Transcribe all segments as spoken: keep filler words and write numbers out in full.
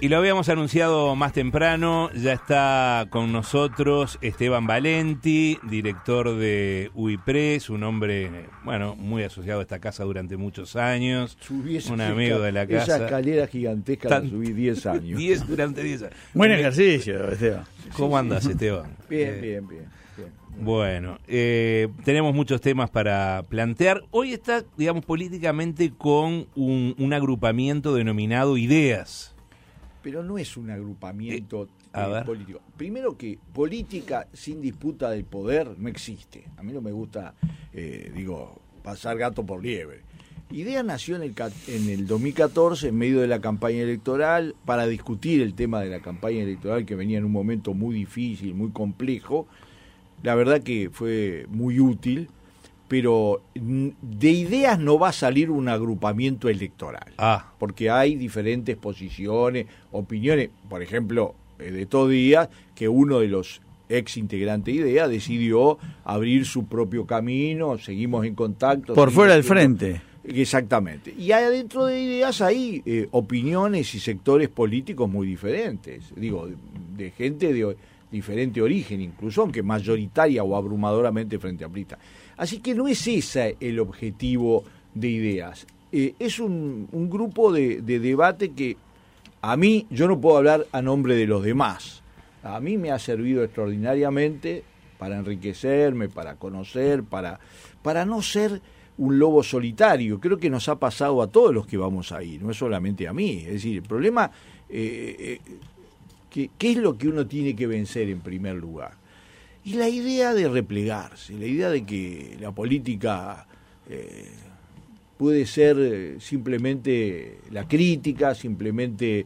Y lo habíamos anunciado más temprano, ya está con nosotros Esteban Valenti, director de UIPRES, un hombre, bueno, muy asociado a esta casa durante muchos años, Subí esa, un amigo de la casa. Esa escalera gigantesca Tan, la subí diez años. diez durante diez años. Buen ejercicio, Esteban. ¿Cómo andas, Esteban? Bien, eh, bien, bien, bien. Bueno, eh, tenemos muchos temas para plantear. Hoy está, digamos, políticamente con un, un agrupamiento denominado Ideas. Pero no es un agrupamiento eh, eh, político. Primero que política sin disputa del poder no existe. A mí no me gusta, eh, digo, pasar gato por liebre. Idea nació en el, en el dos mil catorce, en medio de la campaña electoral, para discutir el tema de la campaña electoral que venía en un momento muy difícil, muy complejo. La verdad que fue muy útil, pero de ideas no va a salir un agrupamiento electoral, ah. porque hay diferentes posiciones, opiniones, por ejemplo, de todo día, que uno de los ex integrantes de IDEA decidió abrir su propio camino, seguimos en contacto. Por fuera del frente. Exactamente. Y adentro de Ideas hay eh, opiniones y sectores políticos muy diferentes, digo, de, de gente de diferente origen, incluso, aunque mayoritaria o abrumadoramente frente amplista. Así que no es ese el objetivo de Ideas. Eh, es un, un grupo de, de debate que a mí, yo no puedo hablar a nombre de los demás. A mí me ha servido extraordinariamente para enriquecerme, para conocer, para, para no ser un lobo solitario. Creo que nos ha pasado a todos los que vamos ahí, no es solamente a mí. Es decir, el problema, eh, eh, que, ¿qué es lo que uno tiene que vencer en primer lugar? Y la idea de replegarse, la idea de que la política eh, puede ser eh, simplemente la crítica, simplemente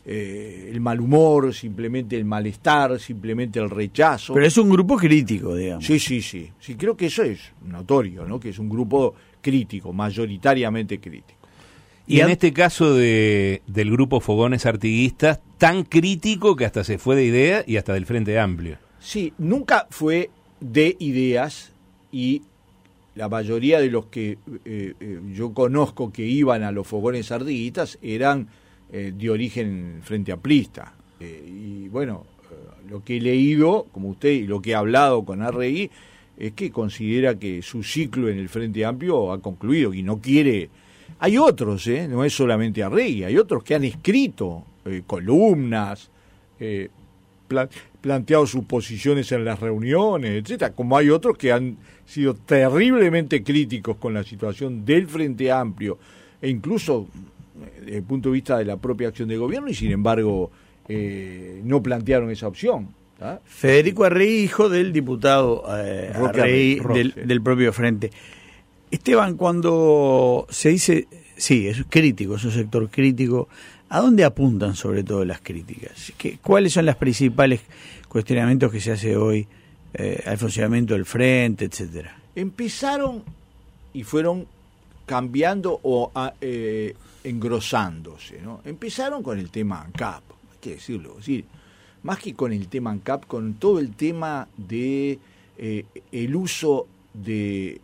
eh, el mal humor, simplemente el malestar, simplemente el rechazo. Pero es un grupo crítico, digamos. Sí, sí, sí. Sí, creo que eso es notorio, ¿no? Que es un grupo crítico, mayoritariamente crítico. Y, y en este caso de, del grupo Fogones Artiguistas, tan crítico que hasta se fue de Idea y hasta del Frente Amplio. Sí, nunca fue de Ideas y la mayoría de los que eh, eh, yo conozco que iban a los Fogones Artiguistas eran eh, de origen frente amplista. Eh, y bueno, eh, lo que he leído, como usted, y lo que he hablado con Arregui, es que considera que su ciclo en el Frente Amplio ha concluido y no quiere... Hay otros, ¿eh? No es solamente Arregui, hay otros que han escrito eh, columnas, eh, plan, planteado sus posiciones en las reuniones, etcétera, como hay otros que han sido terriblemente críticos con la situación del Frente Amplio e incluso desde el punto de vista de la propia acción de gobierno, y sin embargo eh, no plantearon esa opción. ¿Ah? Federico Arregui, hijo del diputado eh, Arregui del, del propio Frente. Esteban, cuando se dice, sí, es crítico, es un sector crítico, ¿a dónde apuntan sobre todo las críticas? ¿Qué, ¿Cuáles son los principales cuestionamientos que se hace hoy eh, al funcionamiento del Frente, etcétera? Empezaron y fueron cambiando o a, eh, engrosándose, ¿no? Empezaron con el tema ANCAP, hay que decirlo, es decir, más que con el tema ANCAP, con todo el tema de eh, el uso de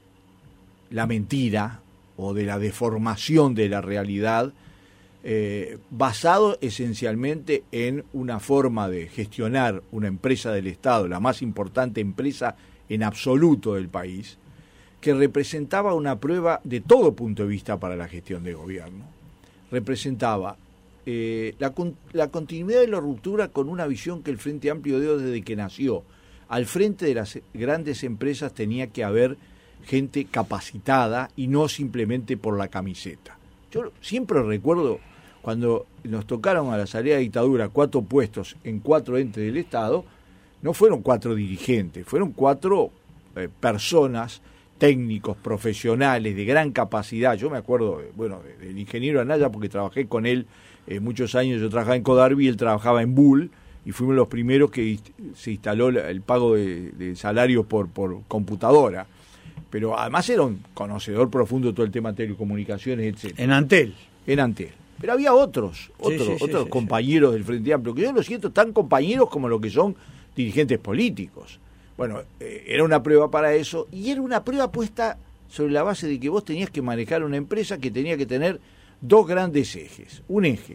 la mentira o de la deformación de la realidad, eh, basado esencialmente en una forma de gestionar una empresa del Estado, la más importante empresa en absoluto del país, que representaba una prueba de todo punto de vista para la gestión de gobierno. Representaba eh, la, la continuidad de la ruptura con una visión que el Frente Amplio dio desde que nació. Al frente de las grandes empresas tenía que haber gente capacitada y no simplemente por la camiseta. Yo siempre recuerdo cuando nos tocaron a la salida de dictadura cuatro puestos en cuatro entes del Estado, no fueron cuatro dirigentes, fueron cuatro eh, personas, técnicos, profesionales, de gran capacidad. Yo me acuerdo, bueno, del ingeniero Anaya, porque trabajé con él eh, muchos años. Yo trabajaba en Codarbi, él trabajaba en Bull, y fuimos los primeros que se instaló el pago de, de salarios por, por computadora. Pero además era un conocedor profundo de todo el tema de telecomunicaciones, etcétera. En Antel. En Antel. Pero había otros, otros, sí, sí, otros sí, compañeros sí. del Frente Amplio, que yo lo siento tan compañeros como lo que son dirigentes políticos. Bueno, eh, era una prueba para eso, y era una prueba puesta sobre la base de que vos tenías que manejar una empresa que tenía que tener dos grandes ejes. Un eje,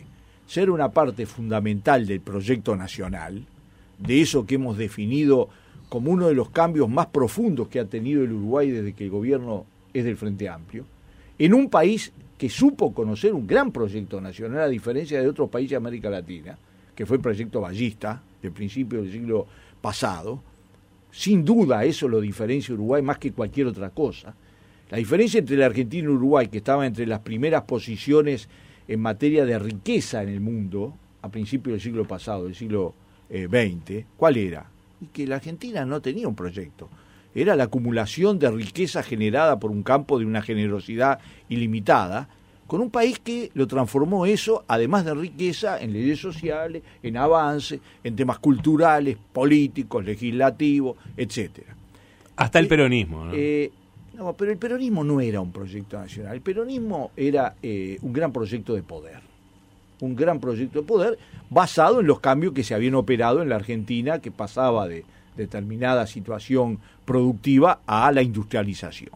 ser una parte fundamental del proyecto nacional, de eso que hemos definido como uno de los cambios más profundos que ha tenido el Uruguay desde que el gobierno es del Frente Amplio, en un país que supo conocer un gran proyecto nacional, a diferencia de otros países de América Latina, que fue el proyecto Ballista, del principio del siglo pasado. Sin duda eso lo diferencia a Uruguay más que cualquier otra cosa. La diferencia entre la Argentina y Uruguay, que estaba entre las primeras posiciones en materia de riqueza en el mundo, a principios del siglo pasado, del siglo eh, veinte, ¿cuál era? Y que la Argentina no tenía un proyecto. Era la acumulación de riqueza generada por un campo de una generosidad ilimitada, con un país que lo transformó eso, además de riqueza, en leyes sociales, en avance, en temas culturales, políticos, legislativos, etcétera. Hasta el peronismo, ¿no? Eh, no, pero el peronismo no era un proyecto nacional. El peronismo era eh, un gran proyecto de poder. Un gran proyecto de poder basado en los cambios que se habían operado en la Argentina, que pasaba de determinada situación productiva a la industrialización.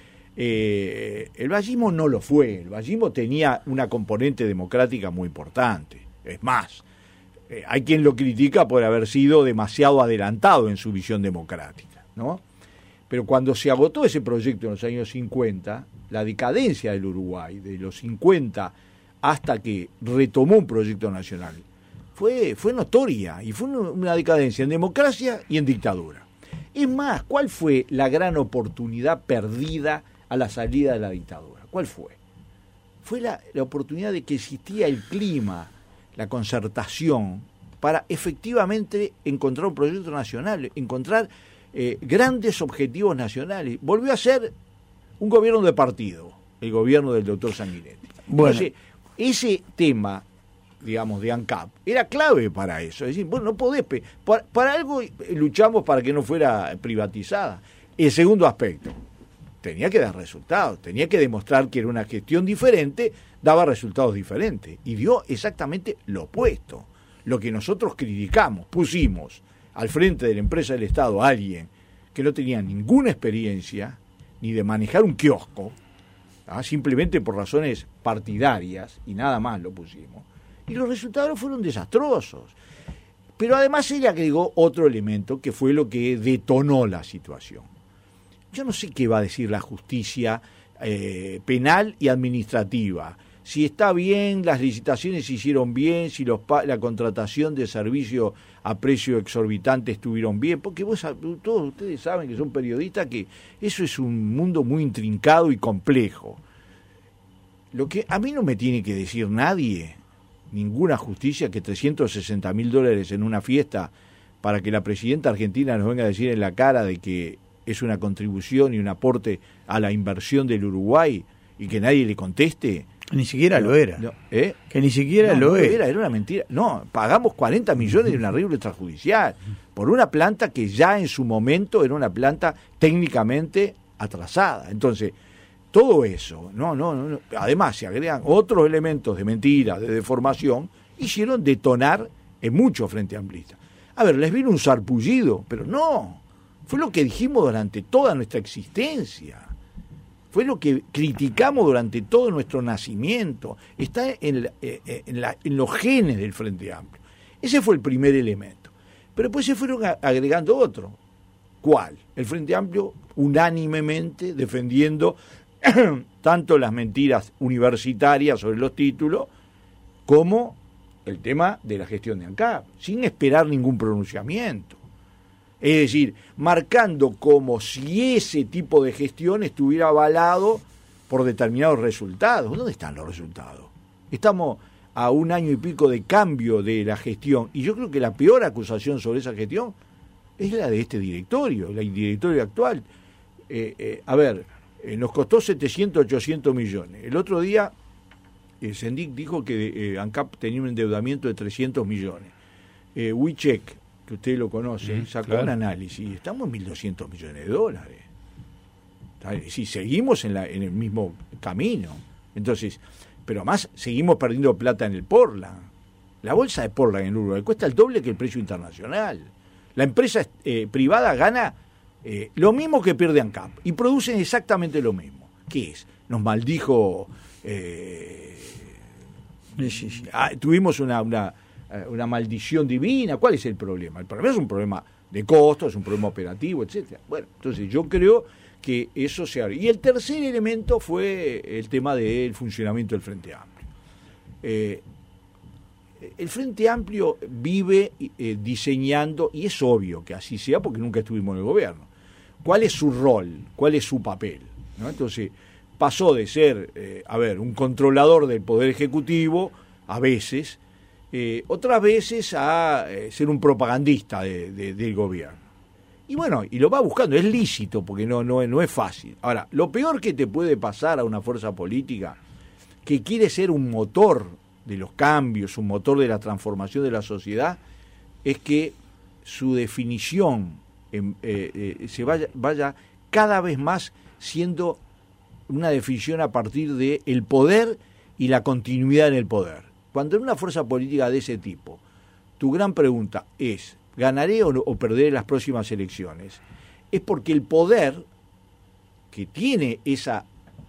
Eh, el vallismo no lo fue. El vallismo tenía una componente democrática muy importante. Es más, eh, hay quien lo critica por haber sido demasiado adelantado en su visión democrática, ¿no? Pero cuando se agotó ese proyecto en los años cincuenta, la decadencia del Uruguay, de los cincuenta hasta que retomó un proyecto nacional, fue, fue notoria, y fue una decadencia en democracia y en dictadura. Es más, ¿cuál fue la gran oportunidad perdida a la salida de la dictadura? ¿Cuál fue? Fue la, la oportunidad de que existía el clima, la concertación, para efectivamente encontrar un proyecto nacional, encontrar eh, grandes objetivos nacionales. Volvió a ser un gobierno de partido, el gobierno del doctor Sanguinetti. Bueno. Entonces, ese tema, digamos, de ANCAP, era clave para eso. Es decir, bueno, no podés... Para, para algo luchamos para que no fuera privatizada. El segundo aspecto, tenía que dar resultados, tenía que demostrar que era una gestión diferente, daba resultados diferentes, y dio exactamente lo opuesto. Lo que nosotros criticamos, pusimos al frente de la empresa del Estado a alguien que no tenía ninguna experiencia, ni de manejar un kiosco, ¿ah? Simplemente por razones partidarias, y nada más lo pusimos. Y los resultados fueron desastrosos. Pero además ella agregó otro elemento que fue lo que detonó la situación. Yo no sé qué va a decir la justicia eh, penal y administrativa. Si está bien, las licitaciones se hicieron bien, si los la contratación de servicio a precio exorbitante estuvieron bien, porque vos, todos ustedes saben que son periodistas, que eso es un mundo muy intrincado y complejo. Lo que a mí no me tiene que decir nadie, ninguna justicia, que trescientos sesenta mil dólares en una fiesta para que la presidenta argentina nos venga a decir en la cara de que es una contribución y un aporte a la inversión del Uruguay y que nadie le conteste. Ni siquiera no, lo era. No, ¿eh? Que ni siquiera no, lo no era. era. Era una mentira. No, pagamos cuarenta millones de un arreglo extrajudicial por una planta que ya en su momento era una planta técnicamente atrasada. Entonces, todo eso, no, no, no. Además, se agregan otros elementos de mentira, de deformación, hicieron detonar en muchos frente amplistas. A ver, les vino un sarpullido, pero no. Fue lo que dijimos durante toda nuestra existencia. Fue lo que criticamos durante todo nuestro nacimiento. Está en, la, en, la, en los genes del Frente Amplio. Ese fue el primer elemento. Pero después se fueron agregando otro. ¿Cuál? El Frente Amplio unánimemente defendiendo tanto las mentiras universitarias sobre los títulos como el tema de la gestión de ANCAP, sin esperar ningún pronunciamiento. Es decir, marcando como si ese tipo de gestión estuviera avalado por determinados resultados. ¿Dónde están los resultados? Estamos a un año y pico de cambio de la gestión, y yo creo que la peor acusación sobre esa gestión es la de este directorio, el directorio actual. Eh, eh, a ver, eh, nos costó setecientos, ochocientos millones. El otro día el Sendic dijo que eh, ANCAP tenía un endeudamiento de trescientos millones. Eh, WeCheck, que usted lo conoce, mm, sacó claro. un análisis, estamos en mil doscientos millones de dólares. Si seguimos en, la, en el mismo camino. Entonces, pero más seguimos perdiendo plata en el Portland. La bolsa de Portland en Uruguay cuesta el doble que el precio internacional. La empresa eh, privada gana eh, lo mismo que pierde ANCAP y producen exactamente lo mismo. ¿Qué es? Nos maldijo eh, sí, sí, sí. Ah, tuvimos una, una, una maldición divina. ¿Cuál es el problema? El problema es un problema de costos, es un problema operativo, etcétera. Bueno, entonces yo creo que eso se abre. Y el tercer elemento fue el tema del funcionamiento del Frente Amplio. Eh, el Frente Amplio vive eh, diseñando, y es obvio que así sea porque nunca estuvimos en el gobierno, cuál es su rol, cuál es su papel, ¿no? Entonces pasó de ser, eh, a ver, un controlador del Poder Ejecutivo, a veces, eh, otras veces a eh, ser un propagandista de, de, del gobierno. Y bueno, y lo va buscando, es lícito, porque no, no, no es fácil. Ahora, lo peor que te puede pasar a una fuerza política que quiere ser un motor de los cambios, un motor de la transformación de la sociedad, es que su definición eh, eh, se vaya, vaya cada vez más siendo una definición a partir de el poder y la continuidad en el poder. Cuando en una fuerza política de ese tipo, tu gran pregunta es, ¿ganaré o, no, o perderé las próximas elecciones? Es porque el poder, que tiene esa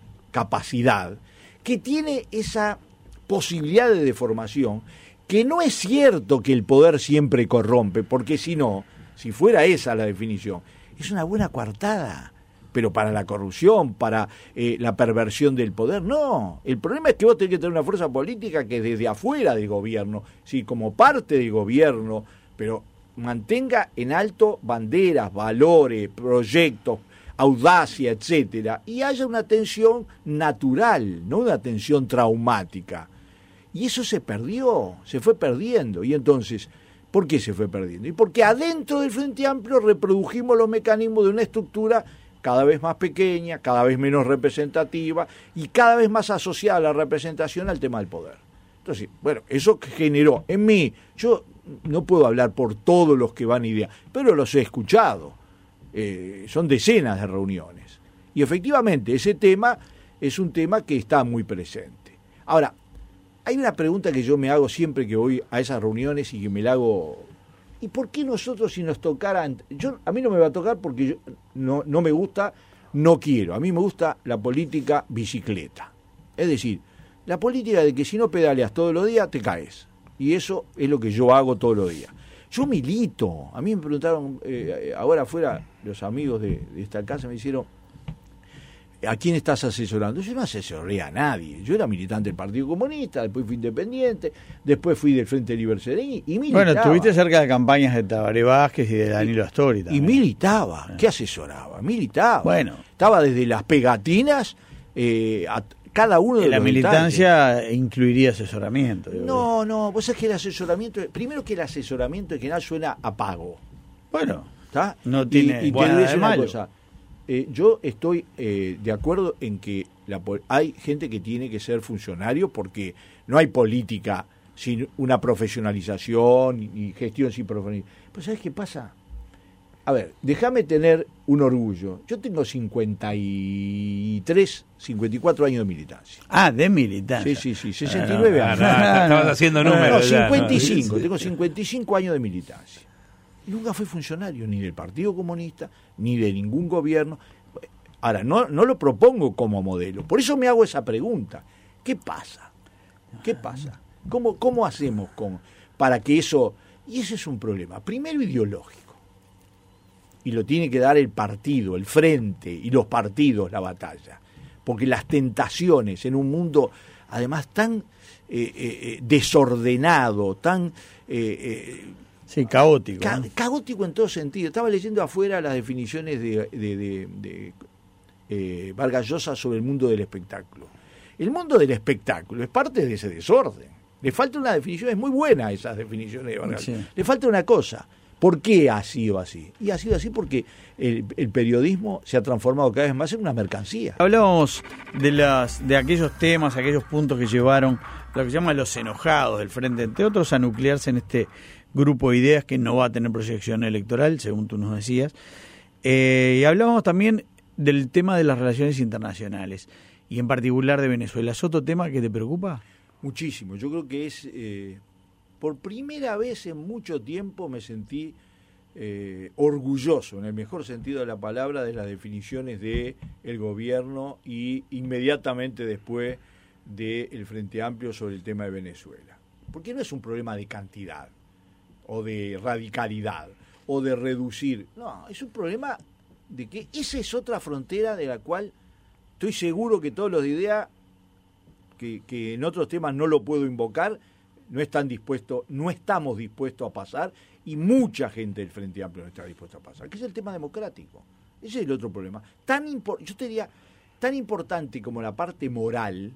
capacidad, que tiene esa posibilidad de deformación, que no es cierto que el poder siempre corrompe, porque si no, si fuera esa la definición, es una buena coartada, pero para la corrupción, para eh, la perversión del poder, no. El problema es que vos tenés que tener una fuerza política que desde afuera del gobierno, sí, como parte del gobierno, pero mantenga en alto banderas, valores, proyectos, audacia, etcétera, y haya una tensión natural, no una tensión traumática. Y eso se perdió, se fue perdiendo. Y entonces, ¿por qué se fue perdiendo? Y porque adentro del Frente Amplio reprodujimos los mecanismos de una estructura cada vez más pequeña, cada vez menos representativa y cada vez más asociada a la representación al tema del poder. Entonces, bueno, eso generó en mí, yo no puedo hablar por todos los que van ideas, pero los he escuchado, eh, son decenas de reuniones. Y efectivamente, ese tema es un tema que está muy presente. Ahora, hay una pregunta que yo me hago siempre que voy a esas reuniones y que me la hago... ¿Y por qué nosotros si nos tocara? Yo, a mí no me va a tocar porque yo, no, no me gusta, no quiero. A mí me gusta la política bicicleta. Es decir, la política de que si no pedaleas todos los días te caes. Y eso es lo que yo hago todos los días. Yo milito. A mí me preguntaron, eh, ahora afuera, los amigos de, de esta casa me dijeron, ¿a quién estás asesorando? Yo no asesoré a nadie. Yo era militante del Partido Comunista, después fui independiente, después fui del Frente Libre Serení y militaba. Bueno, estuviste cerca de campañas de Tabaré Vázquez y de Danilo Astori también. Y militaba. ¿Qué asesoraba? Militaba. Bueno. Estaba desde las pegatinas eh, a cada uno de en los la militancia detalles. Incluiría asesoramiento. No, no, vos sabés que el asesoramiento, primero que el asesoramiento en general suena a pago. Bueno, ¿está? No tiene y, y buena te voy a decir de una malo. cosa. Eh, yo estoy eh, de acuerdo en que la, hay gente que tiene que ser funcionario porque no hay política sin una profesionalización y gestión sin profesionalización. Pero ¿sabes qué pasa? A ver, déjame tener un orgullo. Yo tengo cincuenta y tres, cincuenta y cuatro años de militancia. Ah, de militancia. Sí, sí, sí, sesenta y nueve Ah, años. no, no, no, estabas haciendo No, números. no, ya, cincuenta y ¿no? cinco, tengo cincuenta y cinco años de militancia. Y nunca fui funcionario ni del Partido Comunista, ni de ningún gobierno. Ahora, no, no lo propongo como modelo. Por eso me hago esa pregunta. ¿Qué pasa? ¿Qué pasa? ¿Cómo, cómo hacemos con para que eso... Y ese es un problema, primero ideológico. Y lo tiene que dar el partido, el frente y los partidos la batalla. Porque las tentaciones en un mundo, además, tan eh, eh, desordenado, tan... Eh, eh, sí, caótico. Ca- ¿no? Caótico en todo sentido. Estaba leyendo afuera las definiciones de, de, de, de eh, Vargas Llosa sobre el mundo del espectáculo. El mundo del espectáculo es parte de ese desorden. Le falta una definición, es muy buena esas definiciones de Vargas. Sí. Le falta una cosa. ¿Por qué ha sido así? Y ha sido así porque el, el periodismo se ha transformado cada vez más en una mercancía. Hablábamos de las de aquellos temas, aquellos puntos que llevaron lo que se llama los enojados del Frente, entre otros, a nuclearse en este grupo de ideas que no va a tener proyección electoral, según tú nos decías. Eh, y hablábamos también del tema de las relaciones internacionales, y en particular de Venezuela. ¿Es otro tema que te preocupa? Muchísimo. Yo creo que es... Eh, por primera vez en mucho tiempo me sentí eh, orgulloso, en el mejor sentido de la palabra, de las definiciones de el gobierno y inmediatamente después del Frente Amplio sobre el tema de Venezuela. Porque no es un problema de cantidad, o de radicalidad, o de reducir. No, es un problema de que esa es otra frontera de la cual estoy seguro que todos los de IDEA, que, que en otros temas no lo puedo invocar, no están dispuestos, no estamos dispuestos a pasar, y mucha gente del Frente Amplio no está dispuesta a pasar, que es el tema democrático. Ese es el otro problema. Tan impor- yo te diría, tan importante como la parte moral,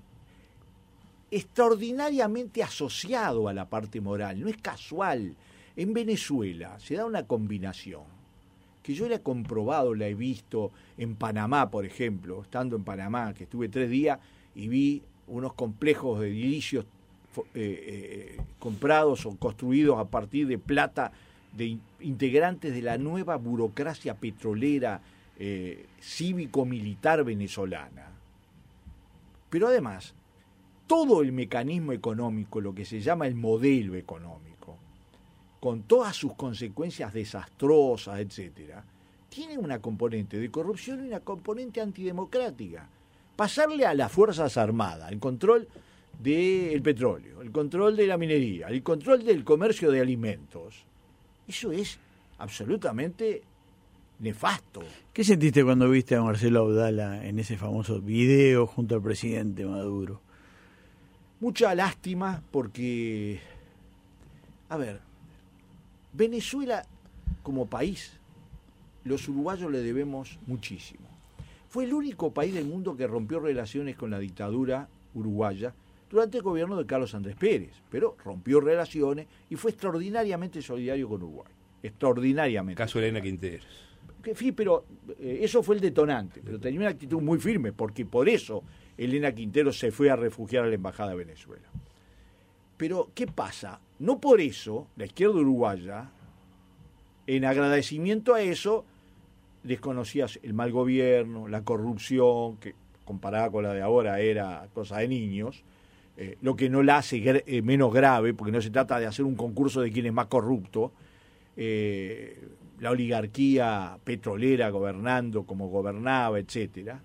extraordinariamente asociado a la parte moral, no es casual. En Venezuela se da una combinación que yo la he comprobado, la he visto en Panamá, por ejemplo, estando en Panamá, que estuve tres días y vi unos complejos de edilicios eh, eh, comprados o construidos a partir de plata de in- integrantes de la nueva burocracia petrolera eh, cívico-militar venezolana. Pero además, todo el mecanismo económico, lo que se llama el modelo económico, con todas sus consecuencias desastrosas, etcétera, tiene una componente de corrupción y una componente antidemocrática. Pasarle a las Fuerzas Armadas el control del petróleo, el control de la minería, el control del comercio de alimentos, eso es absolutamente nefasto. ¿Qué sentiste cuando viste a Marcelo Abdala en ese famoso video junto al presidente Maduro? Mucha lástima porque, a ver, Venezuela como país, los uruguayos le debemos muchísimo. Fue el único país del mundo que rompió relaciones con la dictadura uruguaya durante el gobierno de Carlos Andrés Pérez, pero rompió relaciones y fue extraordinariamente solidario con Uruguay. Extraordinariamente. Caso Elena Quinteros. Sí, pero eh, eso fue el detonante, pero tenía una actitud muy firme, porque por eso Elena Quinteros se fue a refugiar a la Embajada de Venezuela. Pero, ¿qué pasa? No por eso, la izquierda uruguaya, en agradecimiento a eso, desconocía el mal gobierno, la corrupción, que comparada con la de ahora era cosa de niños, eh, lo que no la hace gr- eh, menos grave, porque no se trata de hacer un concurso de quién es más corrupto, eh, la oligarquía petrolera gobernando como gobernaba, etcétera.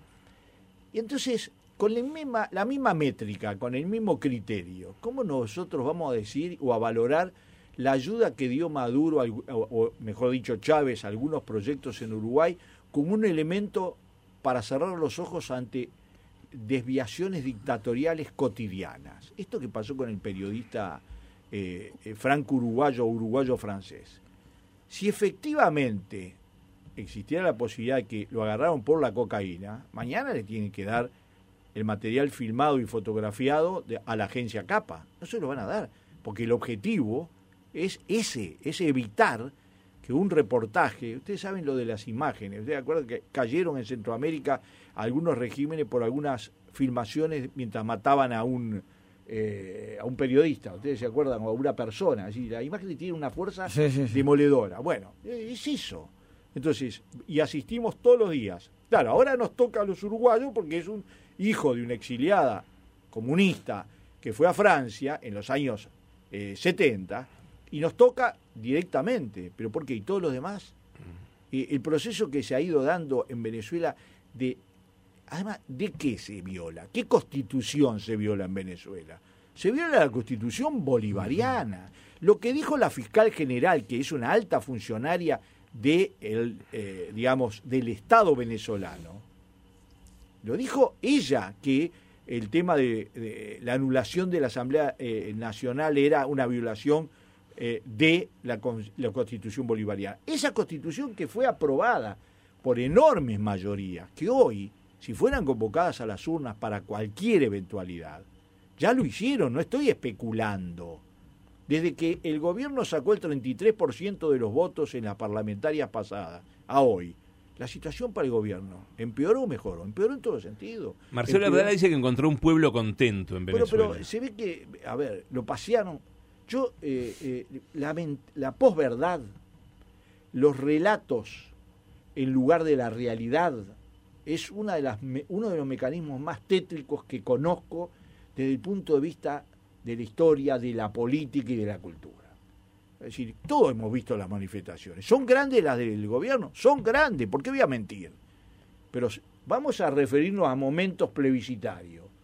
Y entonces, con la misma, la misma métrica, con el mismo criterio, ¿cómo nosotros vamos a decir o a valorar la ayuda que dio Maduro, o, o mejor dicho Chávez, a algunos proyectos en Uruguay, como un elemento para cerrar los ojos ante desviaciones dictatoriales cotidianas? Esto que pasó con el periodista eh, franco-uruguayo o uruguayo-francés. Si efectivamente existiera la posibilidad de que lo agarraron por la cocaína, mañana le tienen que dar el material filmado y fotografiado de, a la agencia Capa. No se lo van a dar, porque el objetivo es ese, es evitar que un reportaje, ustedes saben lo de las imágenes, ustedes se acuerdan que cayeron en Centroamérica algunos regímenes por algunas filmaciones mientras mataban a un eh, a un periodista, ustedes se acuerdan, o a una persona, así, la imagen tiene una fuerza sí, sí, sí. demoledora. Bueno, es eso. Entonces, y asistimos todos los días. Claro, ahora nos toca a los uruguayos porque es un hijo de una exiliada comunista que fue a Francia en los años eh, setenta, y nos toca directamente. ¿Pero por qué? ¿Y todos los demás? Eh, el proceso que se ha ido dando en Venezuela, de además, ¿de qué se viola? ¿Qué constitución se viola en Venezuela? Se viola la constitución bolivariana. Lo que dijo la fiscal general, que es una alta funcionaria de el, eh, digamos, del Estado venezolano, lo dijo ella, que el tema de, de la anulación de la Asamblea eh, Nacional era una violación eh, de la, la Constitución bolivariana. Esa Constitución que fue aprobada por enormes mayorías, que hoy, si fueran convocadas a las urnas para cualquier eventualidad, ya lo hicieron, no estoy especulando. Desde que el gobierno sacó el treinta y tres por ciento de los votos en las parlamentarias pasadas a hoy, la situación para el gobierno empeoró o mejoró, empeoró en todo sentido. Marcelo Abdala dice que encontró un pueblo contento en Venezuela. Pero, pero se ve que, a ver, lo pasearon. Yo, eh, eh, la, la posverdad, los relatos en lugar de la realidad, es una de las, uno de los mecanismos más tétricos que conozco desde el punto de vista de la historia, de la política y de la cultura. Es decir, todos hemos visto las manifestaciones. ¿Son grandes las del gobierno? Son grandes, ¿por qué voy a mentir? Pero vamos a referirnos a momentos plebiscitarios.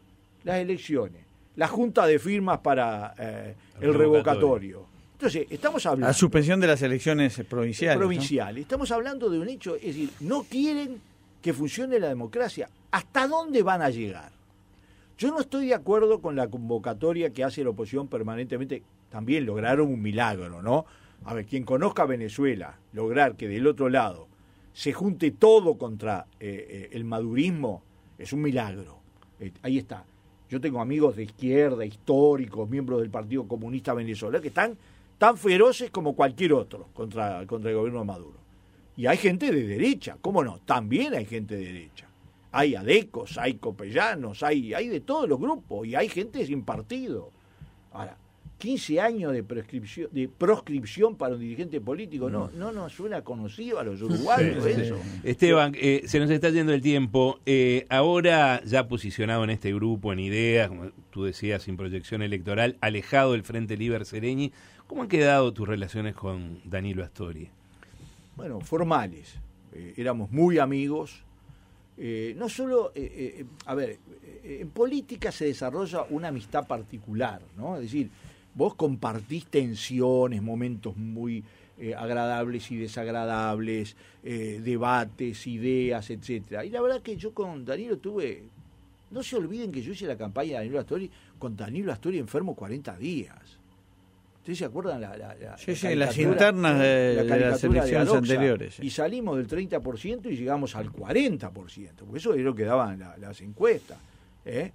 las elecciones, la junta de firmas para eh, el, el revocatorio. revocatorio. Entonces, estamos hablando... La suspensión de las elecciones provinciales. Provinciales. ¿no? Estamos hablando de un hecho, es decir, no quieren que funcione la democracia. ¿Hasta dónde van a llegar? Yo no estoy de acuerdo con la convocatoria que hace la oposición permanentemente. También lograron un milagro, ¿no? A ver, quien conozca Venezuela, lograr que del otro lado se junte todo contra eh, eh, el madurismo, es un milagro. Eh, ahí está. Yo tengo amigos de izquierda, históricos, miembros del Partido Comunista Venezolano, que están tan feroces como cualquier otro contra, contra el gobierno de Maduro. Y hay gente de derecha, ¿cómo no? También hay gente de derecha. Hay adecos, hay copellanos, hay, hay de todos los grupos, y hay gente sin partido. Ahora, quince años de prescripción, de proscripción para un dirigente político, no, no nos suena conocido a los uruguayos sí, eso. Sí. Esteban, eh, se nos está yendo el tiempo. Eh, ahora ya posicionado en este grupo, en ideas, como tú decías, sin proyección electoral, alejado del Frente Liber Sereñi, ¿cómo han quedado tus relaciones con Danilo Astori? Bueno, formales. Eh, éramos muy amigos. Eh, no solo, eh, eh, a ver, eh, en política se desarrolla una amistad particular, ¿no? Es decir, vos compartís tensiones, momentos muy eh, agradables y desagradables, eh, debates, ideas, etcétera. Y la verdad que yo con Danilo tuve, no se olviden que yo hice la campaña de Danilo Astori con Danilo Astori enfermo cuarenta días. ¿Ustedes se acuerdan? La, la, la, sí, sí, las internas de, de las elecciones de anteriores. Sí. Y salimos del treinta por ciento y llegamos al cuarenta por ciento, porque eso es lo que daban la, las encuestas. ¿eh?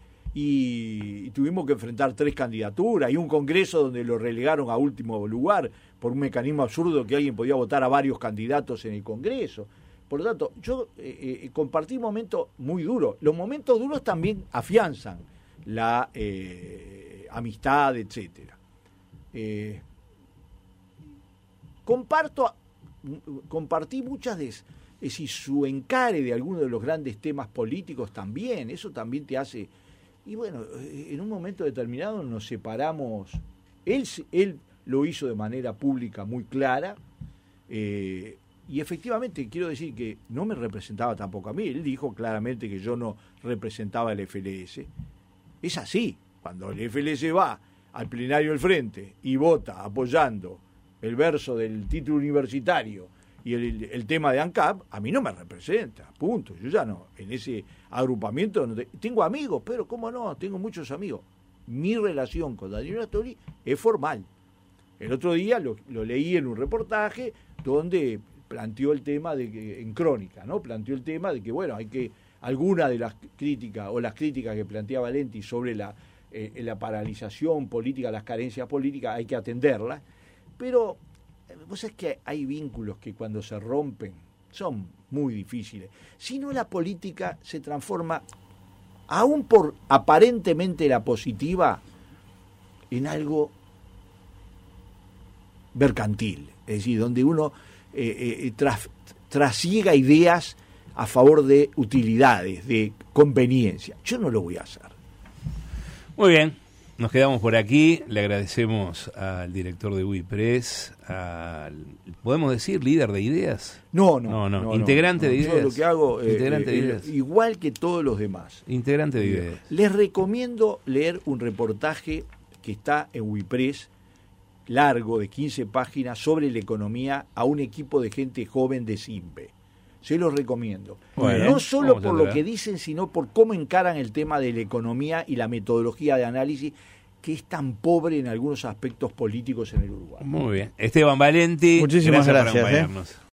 Y, y tuvimos que enfrentar tres candidaturas y un congreso donde lo relegaron a último lugar por un mecanismo absurdo que alguien podía votar a varios candidatos en el Congreso. Por lo tanto, yo eh, eh, compartí momentos muy duros. Los momentos duros también afianzan la eh, amistad, etcétera. Eh, comparto compartí muchas de es decir, su encare de algunos de los grandes temas políticos también, eso también te hace, y bueno, en un momento determinado nos separamos, él, él lo hizo de manera pública muy clara, eh, y efectivamente quiero decir que no me representaba tampoco a mí, él dijo claramente que yo no representaba al F L S, es así, cuando el F L S va al plenario del Frente y vota apoyando el verso del título universitario y el, el tema de ANCAP, a mí no me representa, punto. Yo ya no, en ese agrupamiento, no te, tengo amigos, pero cómo no, tengo muchos amigos. Mi relación con Danilo Astori es formal. El otro día lo, lo leí en un reportaje donde planteó el tema de que, en Crónica, ¿no? Planteó el tema de que, bueno, hay que, alguna de las críticas o las críticas que planteaba Valenti sobre la Eh, la paralización política, las carencias políticas, hay que atenderlas, pero vos sabés que hay vínculos que cuando se rompen son muy difíciles. Si no, la política se transforma, aún por aparentemente la positiva, en algo mercantil, es decir, donde uno eh, eh, tras, trasiega ideas a favor de utilidades, de conveniencia. Yo no lo voy a hacer. Muy bien, nos quedamos por aquí. Le agradecemos al director de UIPRES, al, ¿podemos decir líder de ideas? No, no. No, no, no integrante no, no. de ideas. Yo lo que hago, eh, integrante eh, de ideas. igual que todos los demás. Integrante de ideas. Les recomiendo leer un reportaje que está en UIPRES, largo, de quince páginas, sobre la economía a un equipo de gente joven de SIMPE. Se los recomiendo. Bueno, no solo por lo que dicen, sino por cómo encaran el tema de la economía y la metodología de análisis, que es tan pobre en algunos aspectos políticos en el Uruguay. Muy bien. Esteban Valenti, muchísimas gracias, gracias por acompañarnos. ¿eh?